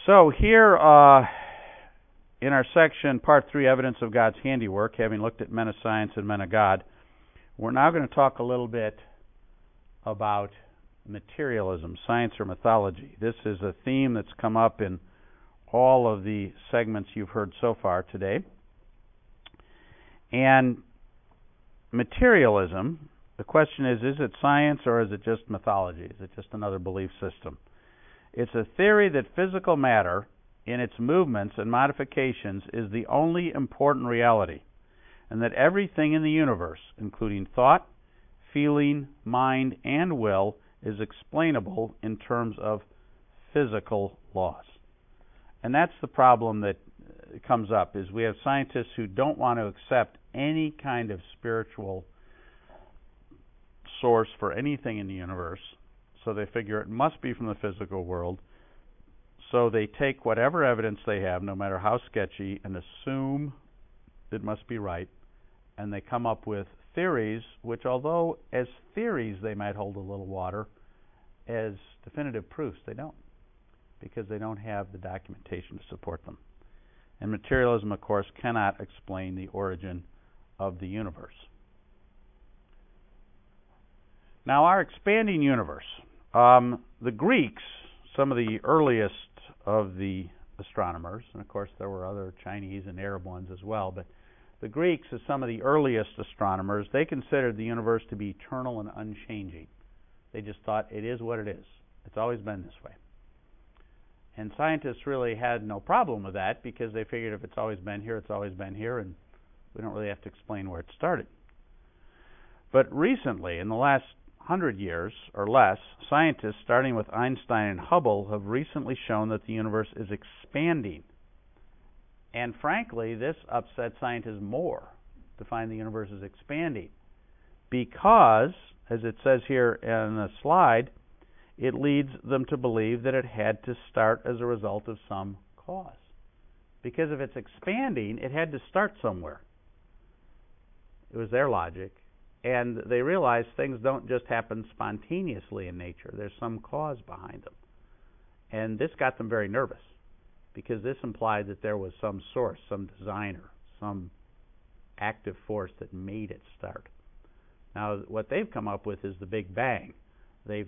So here in our section, Part 3, Evidence of God's Handiwork, having looked at men of science and men of God, we're now going to talk a little bit about materialism, science or mythology. This is a theme that's come up in all of the segments you've heard so far today. And materialism, the question is it science or is it just mythology? Is it just another belief system? It's a theory that physical matter, in its movements and modifications, is the only important reality, and that everything in the universe, including thought, feeling, mind, and will, is explainable in terms of physical laws. And that's the problem that comes up, is we have scientists who don't want to accept any kind of spiritual source for anything in the universe, so they figure it must be from the physical world. So they take whatever evidence they have, no matter how sketchy, and assume it must be right, and they come up with theories which, although as theories they might hold a little water, as definitive proofs they don't, because they don't have the documentation to support them. And materialism, of course, cannot explain the origin of the universe. Now, our expanding universe. The Greeks, some of the earliest of the astronomers, and of course there were other Chinese and Arab ones as well, but the Greeks, as some of the earliest astronomers, they considered the universe to be eternal and unchanging. They just thought it is what it is. It's always been this way. And scientists really had no problem with that, because they figured if it's always been here, it's always been here, and we don't really have to explain where it started. But recently, in the last 100 years or less, scientists, starting with Einstein and Hubble, have recently shown that the universe is expanding. And frankly, this upsets scientists more, to find the universe is expanding, because, as it says here in the slide, it leads them to believe that it had to start as a result of some cause. Because if it's expanding, it had to start somewhere. It was their logic. And they realized things don't just happen spontaneously in nature. There's some cause behind them. And this got them very nervous, because this implied that there was some source, some designer, some active force that made it start. Now, what they've come up with is the Big Bang. They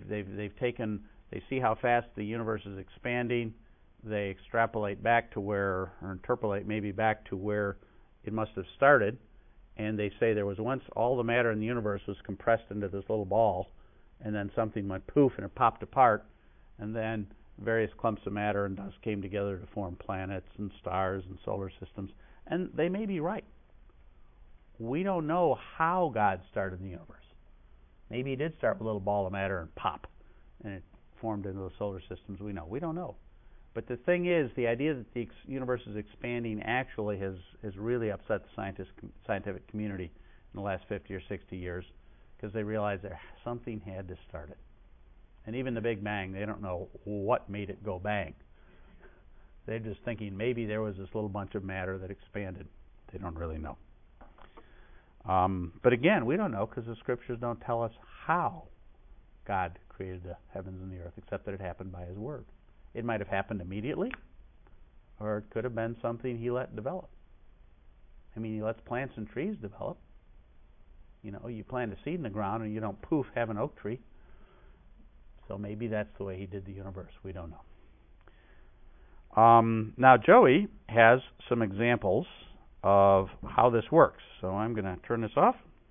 see how fast the universe is expanding. They extrapolate back to where, or interpolate maybe back to where it must have started. And they say there was once all the matter in the universe was compressed into this little ball, and then something went poof and it popped apart, and then various clumps of matter and dust came together to form planets and stars and solar systems. And they may be right. We don't know how God started the universe. Maybe he did start with a little ball of matter and pop, and it formed into the solar systems we know. We don't know. But the thing is, the idea that the universe is expanding actually has really upset the scientific community in the last 50 or 60 years, because they realize that something had to start it. And even the Big Bang, they don't know what made it go bang. They're just thinking maybe there was this little bunch of matter that expanded. They don't really know. But again, we don't know, because the scriptures don't tell us how God created the heavens and the earth, except that it happened by his word. It might have happened immediately, or it could have been something he let develop. I mean, he lets plants and trees develop. You know, you plant a seed in the ground and you don't poof have an oak tree. So maybe that's the way he did the universe. We don't know. Now, Joey has some examples of how this works. So I'm going to turn this off.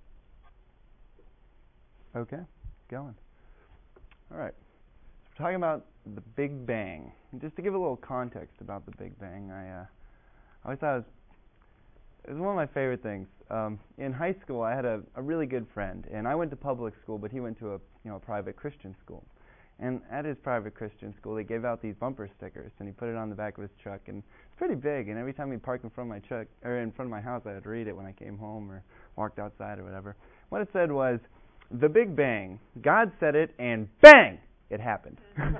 Okay, going. All right. We're talking about the Big Bang. And just to give a little context about the Big Bang, I always thought it was one of my favorite things. In high school, I had a really good friend, and I went to public school, but he went to a private Christian school. And at his private Christian school, they gave out these bumper stickers, and he put it on the back of his truck, and it's pretty big. And every time he parked in front of my truck or in front of my house, I would read it when I came home or walked outside or whatever. What it said was, "The Big Bang. God said it, and bang, it happened."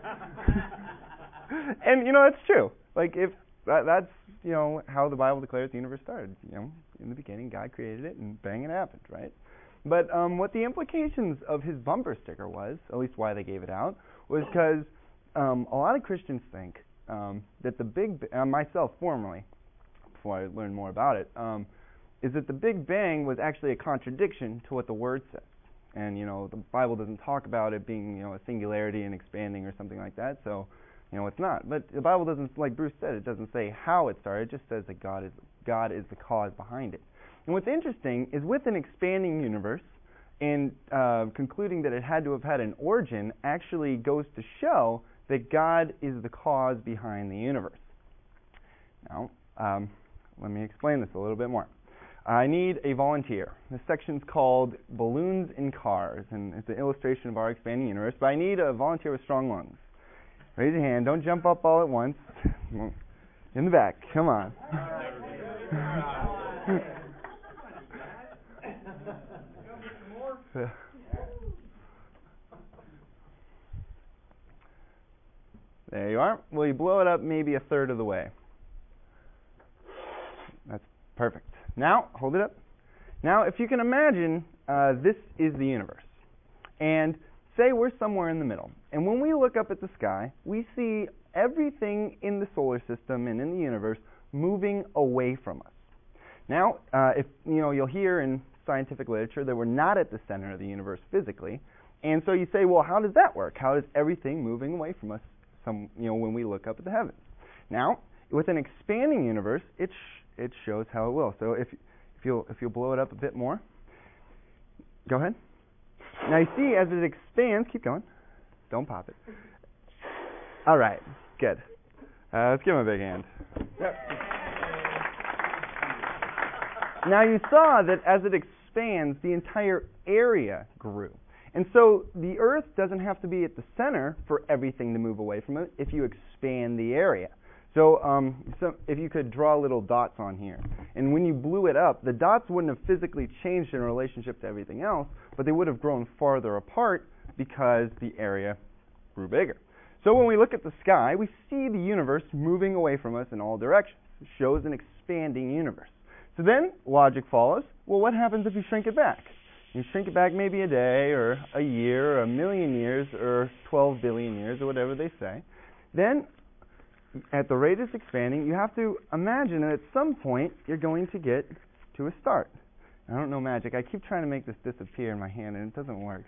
And it's true. Like, if that's how the Bible declares the universe started. In the beginning, God created it, and bang, it happened, right? But what the implications of his bumper sticker was, at least why they gave it out, was because a lot of Christians think that the myself formerly, before I learned more about it, is that the Big Bang was actually a contradiction to what the Word says. And, the Bible doesn't talk about it being, a singularity and expanding or something like that, so, it's not. But the Bible doesn't, like Bruce said, it doesn't say how it started, it just says that God is the cause behind it. And what's interesting is with an expanding universe, and concluding that it had to have had an origin actually goes to show that God is the cause behind the universe. Now, let me explain this a little bit more. I need a volunteer. This section's called Balloons in Cars, and it's an illustration of our expanding universe, but I need a volunteer with strong lungs. Raise your hand. Don't jump up all at once. In the back. Come on. There you are. Will you blow it up maybe a third of the way? That's perfect. Now, hold it up. Now, if you can imagine, this is the universe. And say we're somewhere in the middle. And when we look up at the sky, we see everything in the solar system and in the universe moving away from us. Now, if you'll hear in scientific literature that we're not at the center of the universe physically. And so you say, well, how does that work? How is everything moving away from us when we look up at the heavens? Now, with an expanding universe, it shows how it will. So if you'll blow it up a bit more. Go ahead. Now you see as it expands, keep going. Don't pop it. All right, good. Let's give him a big hand. Yep. Now you saw that as it expands, the entire area grew. And so the Earth doesn't have to be at the center for everything to move away from it if you expand the area. So if you could draw little dots on here. And when you blew it up, the dots wouldn't have physically changed in relationship to everything else, but they would have grown farther apart because the area grew bigger. So when we look at the sky, we see the universe moving away from us in all directions. It shows an expanding universe. So then logic follows, well, what happens if you shrink it back? You shrink it back maybe a day or a year or a million years or 12 billion years or whatever they say. Then at the rate it's expanding, you have to imagine that at some point you're going to get to a start. I don't know magic. I keep trying to make this disappear in my hand and it doesn't work.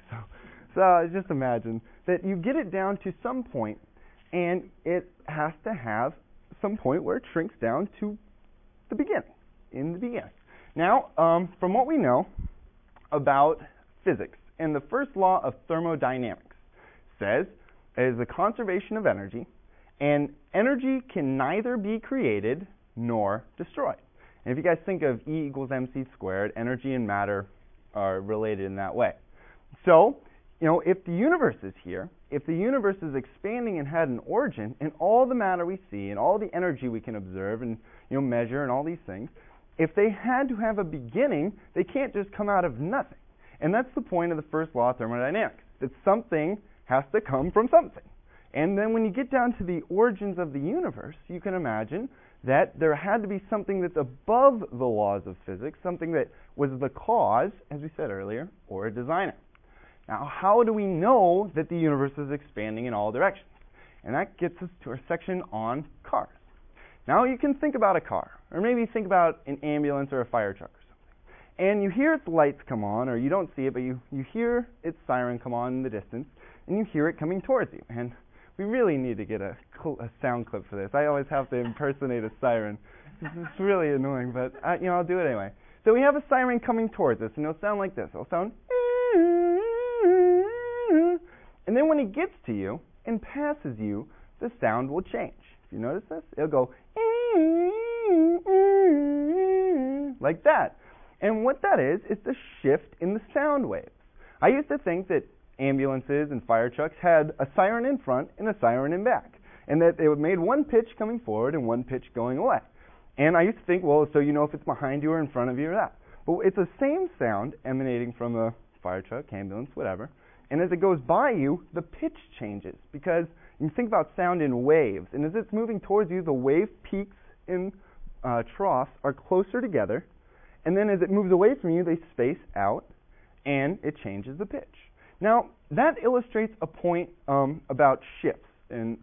So just imagine that you get it down to some point and it has to have some point where it shrinks down to the beginning, in the beginning. Now, from what we know about physics, and the first law of thermodynamics says it is the conservation of energy, and energy can neither be created nor destroyed. And if you guys think of E equals mc squared, energy and matter are related in that way. So, if the universe is here, if the universe is expanding and had an origin, and all the matter we see and all the energy we can observe and measure and all these things, if they had to have a beginning, they can't just come out of nothing. And that's the point of the first law of thermodynamics, that something has to come from something. And then when you get down to the origins of the universe, you can imagine that there had to be something that's above the laws of physics, something that was the cause, as we said earlier, or a designer. Now, how do we know that the universe is expanding in all directions? And that gets us to our section on cars. Now, you can think about a car, or maybe think about an ambulance or a fire truck or something. And you hear its lights come on, or you don't see it, but you hear its siren come on in the distance, and you hear it coming towards you. And we really need to get a sound clip for this. I always have to impersonate a siren. It's really annoying, but I'll do it anyway. So we have a siren coming towards us, and it'll sound like this. It'll sound, and then when it gets to you and passes you, the sound will change. If you notice this, it'll go like that. And what that is the shift in the sound waves. I used to think that ambulances and fire trucks had a siren in front and a siren in back, and that they made one pitch coming forward and one pitch going away. And I used to think, well, so you know if it's behind you or in front of you or that. But it's the same sound emanating from a fire truck, ambulance, whatever. And as it goes by you, the pitch changes, because you think about sound in waves. And as it's moving towards you, the wave peaks and troughs are closer together. And then as it moves away from you, they space out, and it changes the pitch. Now, that illustrates a point about shifts and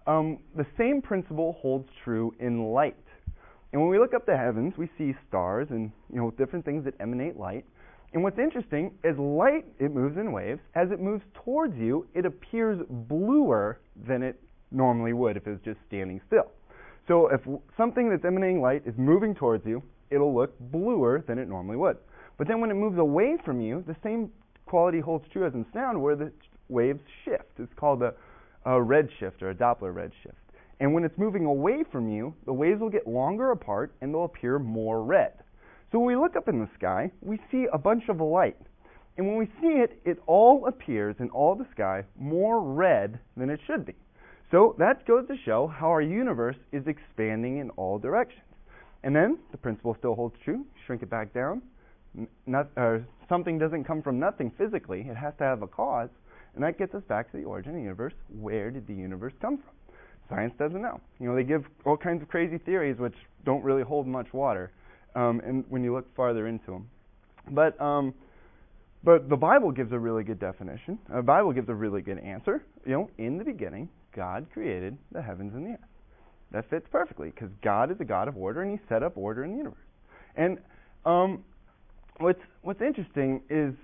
the same principle holds true in light. And when we look up the heavens, we see stars and different things that emanate light. And what's interesting is light, it moves in waves. As it moves towards you, it appears bluer than it normally would if it was just standing still. So if something that's emanating light is moving towards you, it'll look bluer than it normally would. But then when it moves away from you, the same quality holds true as in sound, where the waves shift. It's called a redshift or a Doppler redshift. And when it's moving away from you, the waves will get longer apart and they'll appear more red. So when we look up in the sky, we see a bunch of light. And when we see it, it all appears in all the sky more red than it should be. So that goes to show how our universe is expanding in all directions. And then the principle still holds true. Shrink it back down. Something doesn't come from nothing physically. It has to have a cause. And that gets us back to the origin of the universe. Where did the universe come from? Science doesn't know. They give all kinds of crazy theories which don't really hold much water, and when you look farther into them. But the Bible gives a really good definition. The Bible gives a really good answer. In the beginning, God created the heavens and the earth. That fits perfectly because God is a God of order, and He set up order in the universe. And what's interesting is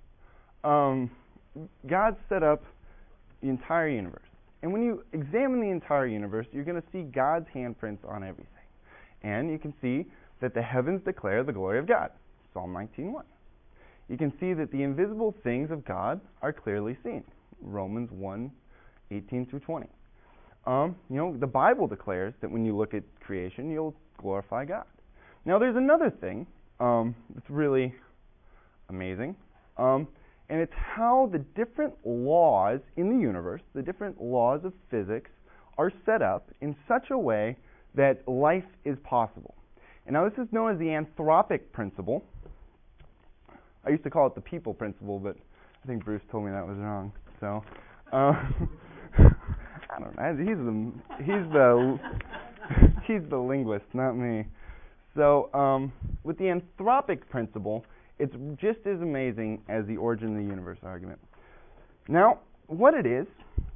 God set up the entire universe. And when you examine the entire universe, you're going to see God's handprints on everything. And you can see that the heavens declare the glory of God, Psalm 19:1. You can see that the invisible things of God are clearly seen, Romans 1:18 through 20. The Bible declares that when you look at creation, you'll glorify God. Now, there's another thing that's really amazing. And it's how the different laws in the universe, the different laws of physics, are set up in such a way that life is possible. And now this is known as the anthropic principle. I used to call it the people principle, but I think Bruce told me that was wrong. So, I don't know. He's the linguist, not me. So, with the anthropic principle, it's just as amazing as the origin of the universe argument. Now, what it is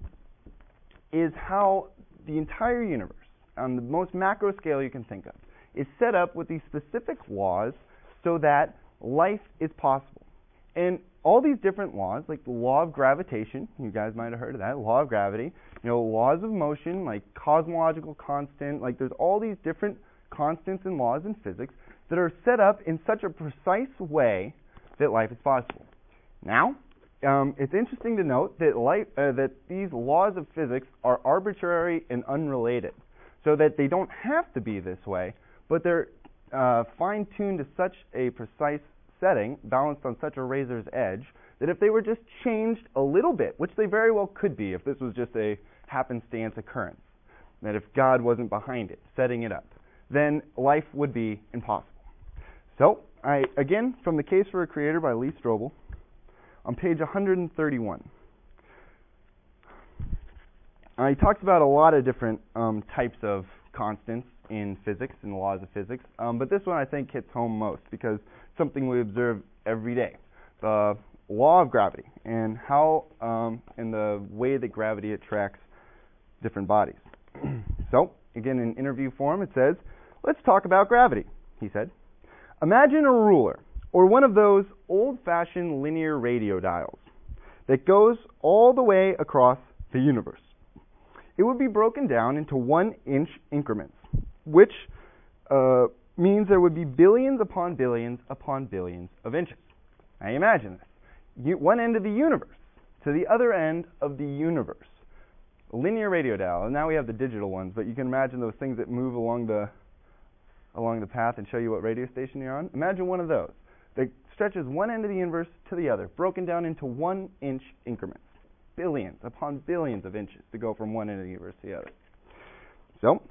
how the entire universe, on the most macro scale you can think of, is set up with these specific laws so that life is possible. And all these different laws, like the law of gravitation, you guys might have heard of that, law of gravity, laws of motion, like cosmological constant, like there's all these different constants and laws in physics that are set up in such a precise way that life is possible. Now, it's interesting to note that that these laws of physics are arbitrary and unrelated, so that they don't have to be this way, but they're fine-tuned to such a precise setting, balanced on such a razor's edge, that if they were just changed a little bit, which they very well could be if this was just a happenstance occurrence, that if God wasn't behind it, setting it up, then life would be impossible. So, again, from The Case for a Creator by Lee Strobel, on page 131. He talks about a lot of different types of constants in physics and the laws of physics, but this one I think hits home most because it's something we observe every day. The law of gravity and how, and the way that gravity attracts different bodies. So, again, in interview form it says, "Let's talk about gravity," he said. "Imagine a ruler, or one of those old-fashioned linear radio dials that goes all the way across the universe. It would be broken down into 1-inch increments, which means there would be billions upon billions upon billions of inches." Now imagine this. One end of the universe to the other end of the universe. A linear radio dial, and now we have the digital ones, but you can imagine those things that move along the path and show you what radio station you're on. Imagine one of those that stretches one end of the universe to the other, broken down into 1-inch increments. Billions upon billions of inches to go from one end of the universe to the other. So,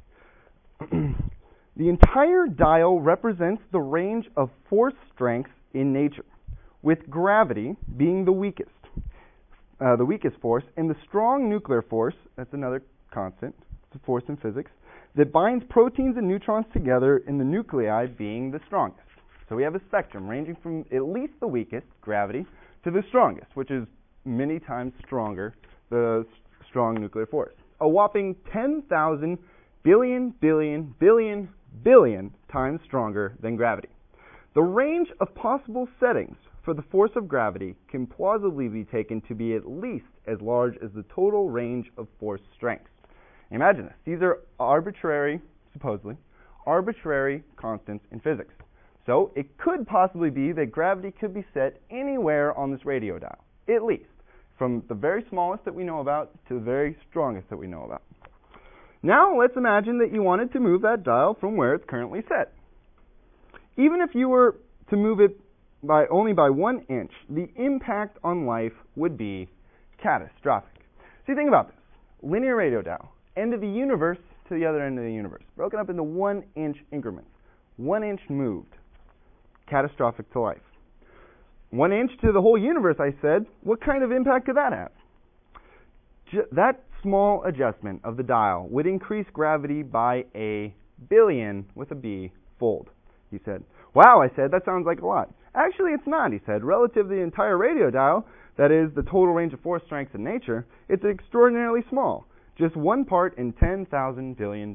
the entire dial represents the range of force strengths in nature, with gravity being the weakest force, and the strong nuclear force, that's another constant, it's a force in physics, that binds proteins and neutrons together in the nuclei being the strongest. So we have a spectrum ranging from at least the weakest, gravity, to the strongest, which is many times stronger, the strong nuclear force. a whopping 10,000 billion times stronger than gravity. The range of possible settings for the force of gravity can plausibly be taken to be at least as large as the total range of force strengths. Imagine this. These are supposedly arbitrary constants in physics. So it could possibly be that gravity could be set anywhere on this radio dial, at least, from the very smallest that we know about to the very strongest that we know about. Now let's imagine that you wanted to move that dial from where it's currently set. Even if you were to move it only by 1 inch, the impact on life would be catastrophic. See, think about this. Linear radio dial, end of the universe to the other end of the universe, broken up into 1 inch increments. 1 inch moved, catastrophic to life. 1 inch to the whole universe, I said, what kind of impact could that have? That small adjustment of the dial would increase gravity by a billion, with a B, fold, he said. Wow, I said, that sounds like a lot. Actually, it's not, he said. Relative to the entire radio dial, that is, the total range of force strengths in nature, it's extraordinarily small. Just 1 part in 10,000 billion.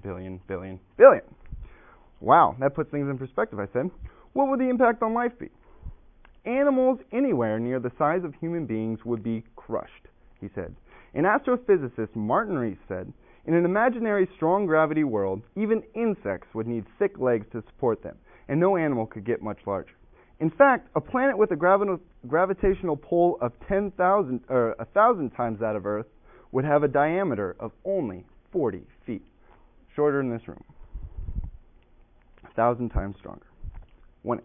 Wow, that puts things in perspective, I said. What would the impact on life be? Animals anywhere near the size of human beings would be crushed, he said. An astrophysicist, Martin Rees, said, in an imaginary strong gravity world, even insects would need thick legs to support them, and no animal could get much larger. In fact, a planet with a gravitational pull of 10,000 or 1,000 times that of Earth would have a diameter of only 40 feet, shorter than this room. 1,000 times stronger, 1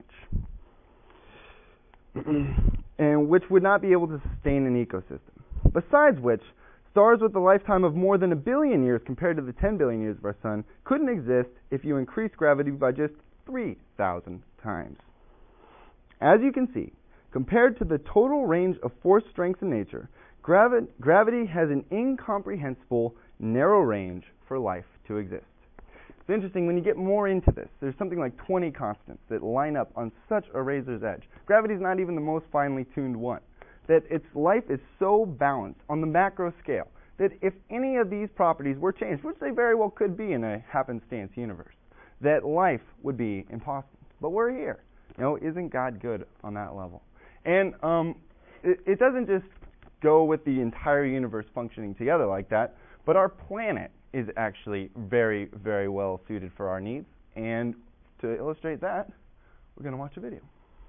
inch, and which would not be able to sustain an ecosystem. Besides which, stars with a lifetime of more than 1 billion years compared to the 10 billion years of our sun couldn't exist if you increased gravity by just 3,000 times. As you can see, compared to the total range of force strengths in nature, gravity has an incomprehensible narrow range for life to exist. It's interesting, when you get more into this, there's something like 20 constants that line up on such a razor's edge. Gravity is not even the most finely tuned one. That its life is so balanced on the macro scale that if any of these properties were changed, which they very well could be in a happenstance universe, that life would be impossible. But we're here. Isn't God good on that level? And it doesn't just go with the entire universe functioning together like that, but our planet is actually very, very well suited for our needs. And to illustrate that, we're going to watch a video.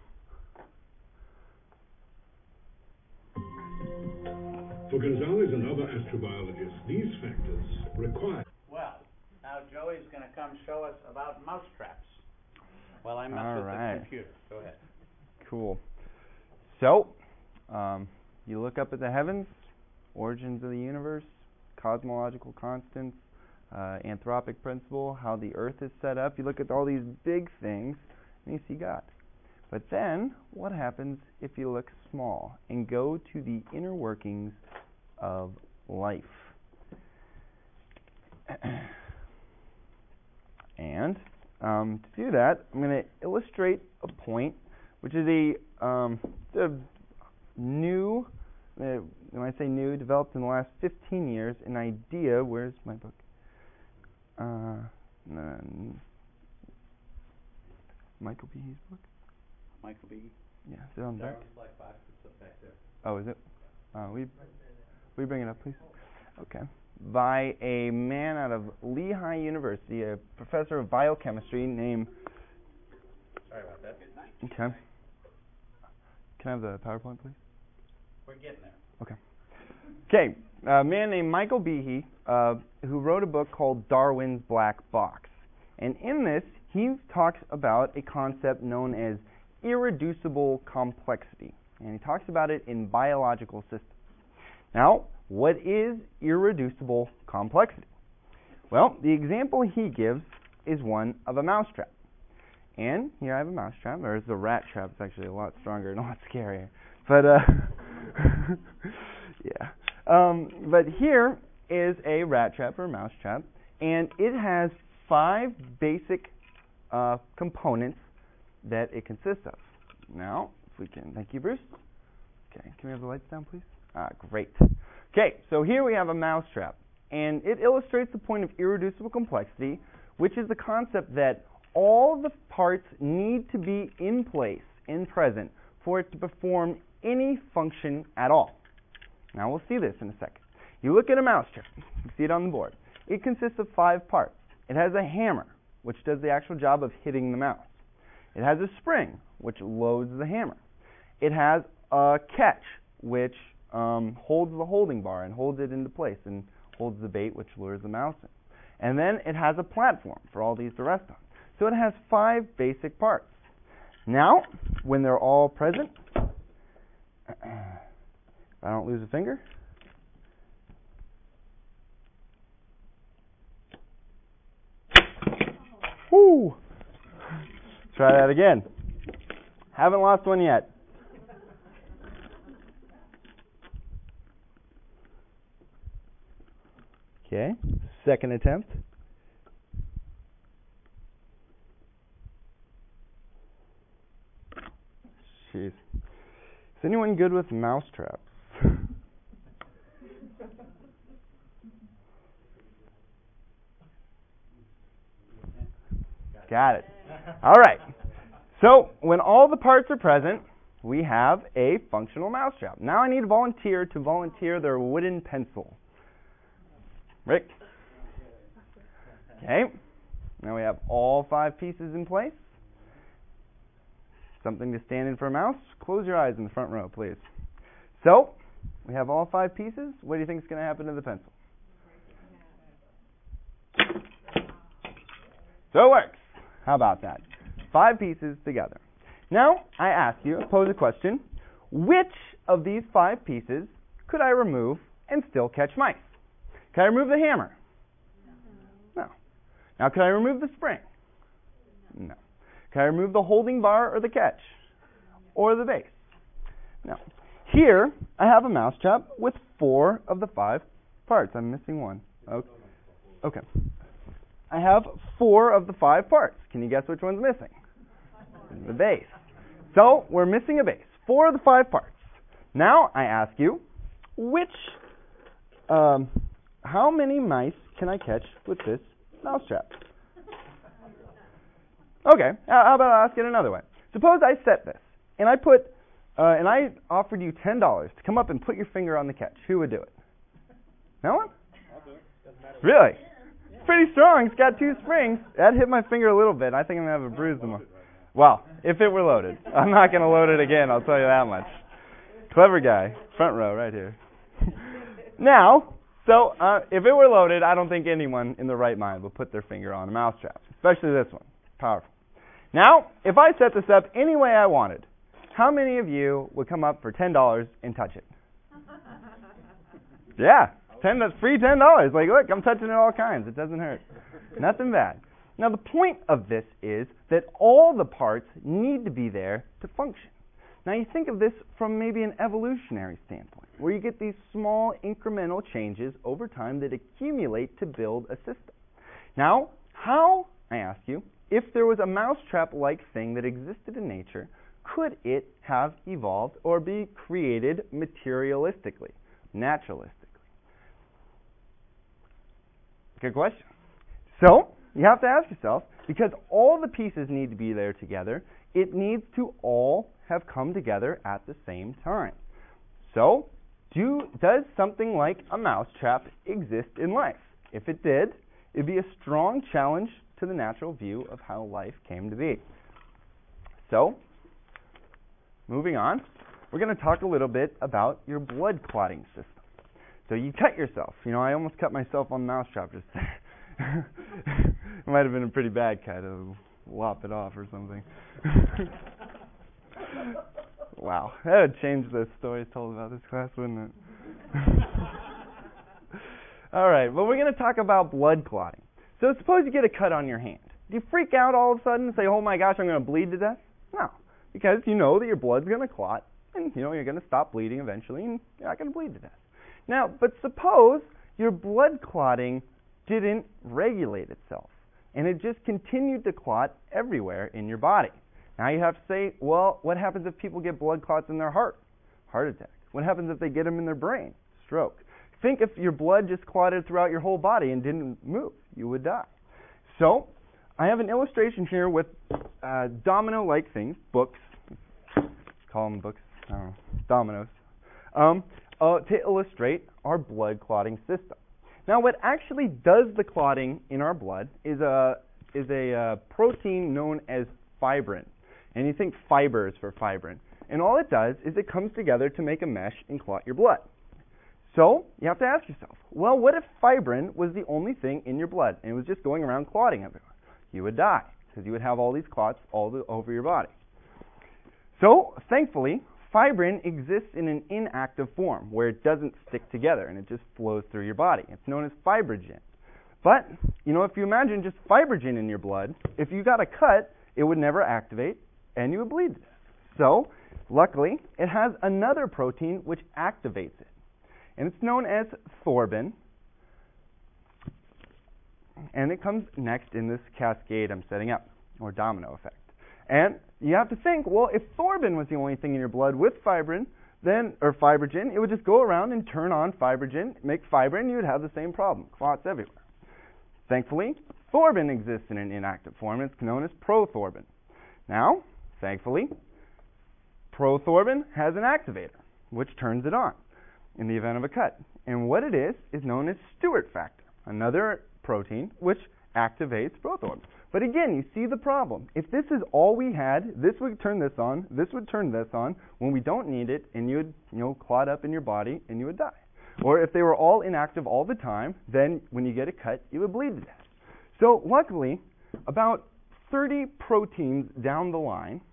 For Gonzalez and other astrobiologists, these factors require... Well, now Joey's going to come show us about mousetraps. Well, I mess with the computer. Go ahead. Cool. So, you look up at the heavens, origins of the universe, cosmological constants, anthropic principle, how the earth is set up. You look at all these big things, and you see God. But then, what happens if you look small and go to the inner workings of life? And to do that, I'm going to illustrate a point, which is a new, when I say new, developed in the last 15 years, an idea. Where's my book? Michael Behe's book? Michael Behe? Yeah, is it on the back? Black box, it's up back there. Oh, is it? Will you bring it up, please? Okay. By a man out of Lehigh University, a professor of biochemistry named... Sorry about that. Okay. Can I have the PowerPoint, please? We're getting there. Okay. Okay. A man named Michael Behe, who wrote a book called Darwin's Black Box. And in this, he talks about a concept known as irreducible complexity. And he talks about it in biological systems. Now, what is irreducible complexity? Well, the example he gives is one of a mousetrap. And here I have a mousetrap. There's a rat trap. It's actually a lot stronger and a lot scarier. But, yeah. But here is a rat trap or a mousetrap. And it has 5 basic components that it consists of. Now, if we can, thank you, Bruce. Okay, can we have the lights down, please? Great. Okay, so here we have a mousetrap. and it illustrates the point of irreducible complexity, which is the concept that all the parts need to be in place, in present, for it to perform any function at all. Now we'll see this in a second. You look at a mousetrap. You see it on the board. It consists of 5 parts. It has a hammer, which does the actual job of hitting the mouse. It has a spring, which loads the hammer. It has a catch, which holds the holding bar and holds it into place and holds the bait, which lures the mouse in. And then it has a platform for all these to rest on. So it has 5 basic parts. Now, when they're all present, if I don't lose a finger, whoo! Try that again. Haven't lost one yet. Okay, second attempt. Jeez. Is anyone good with mouse traps? Got it. All right. So, when all the parts are present, we have a functional mousetrap. Now I need a volunteer to volunteer their wooden pencil. Rick? Okay. Now we have all 5 pieces in place. Something to stand in for a mouse. Close your eyes in the front row, please. So, we have all 5 pieces. What do you think is going to happen to the pencil? So it works. How about that? 5 pieces together. Now, I pose a question. Which of these 5 pieces could I remove and still catch mice? Can I remove the hammer? No. Now, can I remove the spring? No. Can I remove the holding bar or the catch? Or the base? No. Here, I have a mousetrap with 4 of the 5 parts. I'm missing one. Okay. I have 4 of the 5 parts. Can you guess which one's missing? The base. So, we're missing a base. 4 of the 5 parts. Now, I ask you, how many mice can I catch with this mousetrap? Okay, how about I ask it another way? Suppose I set this, and I offered you $10 to come up and put your finger on the catch. Who would do it? No one? I'll do it. Doesn't matter. Really? It's pretty strong. It's got 2 springs. That hit my finger a little bit. I think I'm going to have a bruise tomorrow. Well, if it were loaded. I'm not going to load it again, I'll tell you that much. Clever guy. Front row, right here. Now, if it were loaded, I don't think anyone in their right mind would put their finger on a mousetrap, especially this one. Powerful. Now, if I set this up any way I wanted, how many of you would come up for $10 and touch it? Yeah, that's free $10. Like, look, I'm touching it all kinds. It doesn't hurt. Nothing bad. Now, the point of this is that all the parts need to be there to function. Now, you think of this from maybe an evolutionary standpoint, where you get these small incremental changes over time that accumulate to build a system. Now, how, I ask you, if there was a mousetrap-like thing that existed in nature, could it have evolved or be created materialistically, naturalistically? Good question. So, you have to ask yourself, because all the pieces need to be there together, it needs to all have come together at the same time. So, does something like a mousetrap exist in life? If it did, it'd be a strong challenge to the natural view of how life came to be. So, moving on, we're going to talk a little bit about your blood clotting system. So you cut yourself. I almost cut myself on the mousetrap just there. It might have been a pretty bad cut. I'll lop it off or something. Wow. That would change the stories told about this class, wouldn't it? All right. Well, we're going to talk about blood clotting. So suppose you get a cut on your hand. Do you freak out all of a sudden and say, oh my gosh, I'm going to bleed to death? No. Because you know that your blood's going to clot, and you're going to stop bleeding eventually, and you're not going to bleed to death. Now, but suppose your blood clotting didn't regulate itself, and it just continued to clot everywhere in your body. Now you have to say, well, what happens if people get blood clots in their heart? Heart attack. What happens if they get them in their brain? Stroke. think if your blood just clotted throughout your whole body and didn't move, you would die. So, I have an illustration here with domino-like things, books. Call them books. I don't know. Dominoes. To illustrate our blood clotting system. Now, what actually does the clotting in our blood is a protein known as fibrin. And you think fibers for fibrin. And all it does is it comes together to make a mesh and clot your blood. So, you have to ask yourself, well, what if fibrin was the only thing in your blood and it was just going around clotting everywhere? You would die, because you would have all these clots over your body. So, thankfully, fibrin exists in an inactive form, where it doesn't stick together and it just flows through your body. It's known as fibrogen. But, if you imagine just fibrogen in your blood, if you got a cut, it would never activate and you would bleed to death. So, luckily, it has another protein which activates it. And it's known as thorbin. And it comes next in this cascade I'm setting up, or domino effect. And you have to think, well, if thorbin was the only thing in your blood with fibrin, or fibrogen, it would just go around and turn on fibrogen, make fibrin, you would have the same problem, clots everywhere. Thankfully, thorbin exists in an inactive form. It's known as prothorbin. Now, thankfully, prothorbin has an activator, which turns it on in the event of a cut. And what it is known as Stewart factor, another protein which activates prothorbin. But again, you see the problem. If this is all we had, this would turn this on, this would turn this on when we don't need it, and you would clot up in your body and you would die. Or if they were all inactive all the time, then when you get a cut, you would bleed to death. So luckily, about 30 proteins down the line,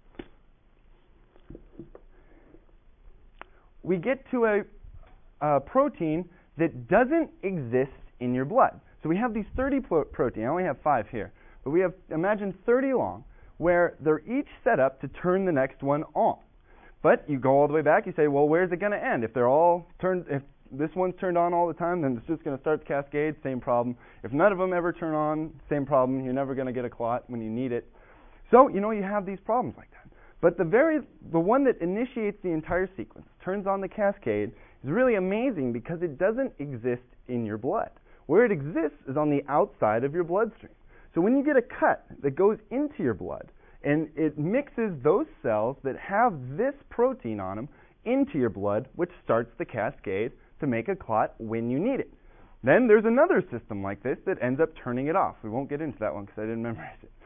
we get to a protein that doesn't exist in your blood. So we have these 30 proteins. I only have 5 here. But we have, imagine 30 long, where they're each set up to turn the next one on. But you go all the way back, you say, well, where's it going to end? If they're all turned, if this one's turned on all the time, then it's just going to start the cascade, same problem. If none of them ever turn on, same problem. You're never going to get a clot when you need it. So, you have these problems like that. But the one that initiates the entire sequence, turns on the cascade, is really amazing because it doesn't exist in your blood. Where it exists is on the outside of your bloodstream. So when you get a cut that goes into your blood, and it mixes those cells that have this protein on them into your blood, which starts the cascade to make a clot when you need it. Then there's another system like this that ends up turning it off. We won't get into that one because I didn't memorize it.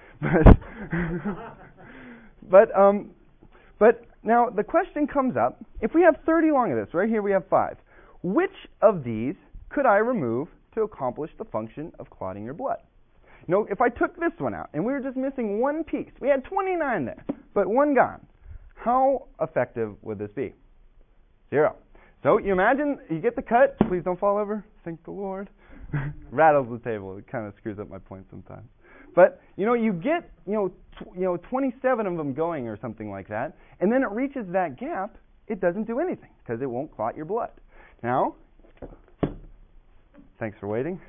But now the question comes up, if we have 30 long of this, right here we have 5, which of these could I remove to accomplish the function of clotting your blood? If I took this one out and we were just missing one piece, we had 29 there, but one gone, how effective would this be? 0. So you imagine you get the cut, please don't fall over, thank the Lord. Rattles the table, it kind of screws up my point sometimes. But, you get, 27 of them going or something like that, and then it reaches that gap, it doesn't do anything because it won't clot your blood. Now, thanks for waiting.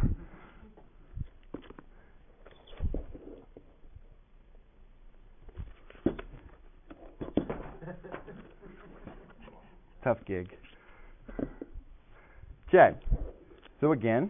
Tough gig. Okay. So again,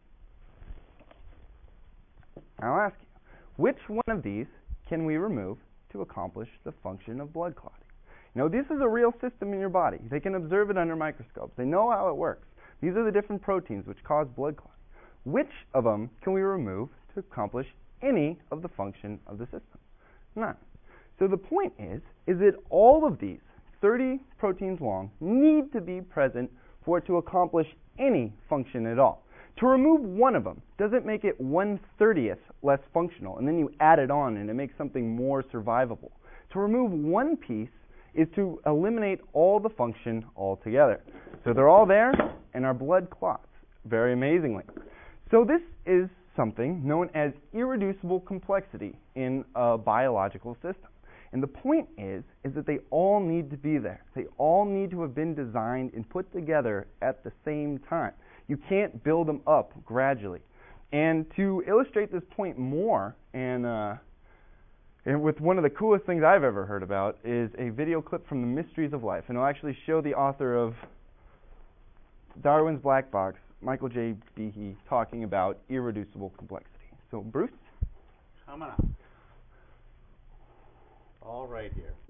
I'll ask you, which one of these can we remove to accomplish the function of blood clotting? This is a real system in your body. They can observe it under microscopes. They know how it works. These are the different proteins which cause blood clotting. Which of them can we remove to accomplish any of the function of the system? None. So the point is that all of these 30 proteins long need to be present for it to accomplish any function at all. To remove one of them doesn't make it 1/30th less functional, and then you add it on and it makes something more survivable. To remove one piece is to eliminate all the function altogether. So they're all there, and our blood clots, very amazingly. So this is something known as irreducible complexity in a biological system. And the point is that they all need to be there. They all need to have been designed and put together at the same time. You can't build them up gradually. And to illustrate this point more, and with one of the coolest things I've ever heard about, is a video clip from The Mysteries of Life. And it'll actually show the author of Darwin's Black Box, Michael J. Behe, talking about irreducible complexity. So, Bruce? Coming up. All right here.